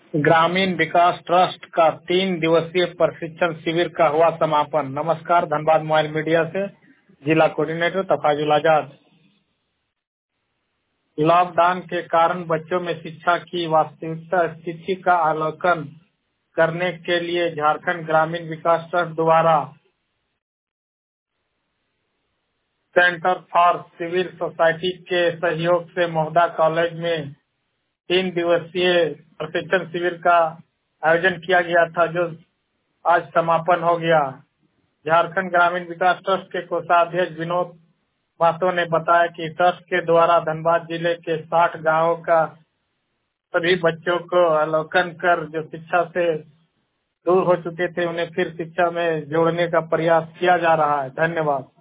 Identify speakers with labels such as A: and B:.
A: ग्रामीण विकास ट्रस्ट का 3 दिवसीय प्रशिक्षण शिविर का हुआ समापन। नमस्कार, धनबाद मोबाइल मीडिया से जिला कोऑर्डिनेटर तफाजुल आजाद। लॉकडाउन के कारण बच्चों में शिक्षा की वास्तविकता स्थिति का अवलोकन करने के लिए झारखंड ग्रामीण विकास ट्रस्ट द्वारा सेंटर फॉर सिविल सोसाइटी के सहयोग से महोदा कॉलेज में 3 दिवसीय प्रशिक्षण शिविर का आयोजन किया गया था, जो आज समापन हो गया। झारखंड ग्रामीण विकास ट्रस्ट के कोषाध्यक्ष विनोद महतो ने बताया कि ट्रस्ट के द्वारा धनबाद जिले के 60 गांवों का सभी बच्चों को अवलोकन कर जो शिक्षा से दूर हो चुके थे उन्हें फिर शिक्षा में जोड़ने का प्रयास किया जा रहा है। धन्यवाद।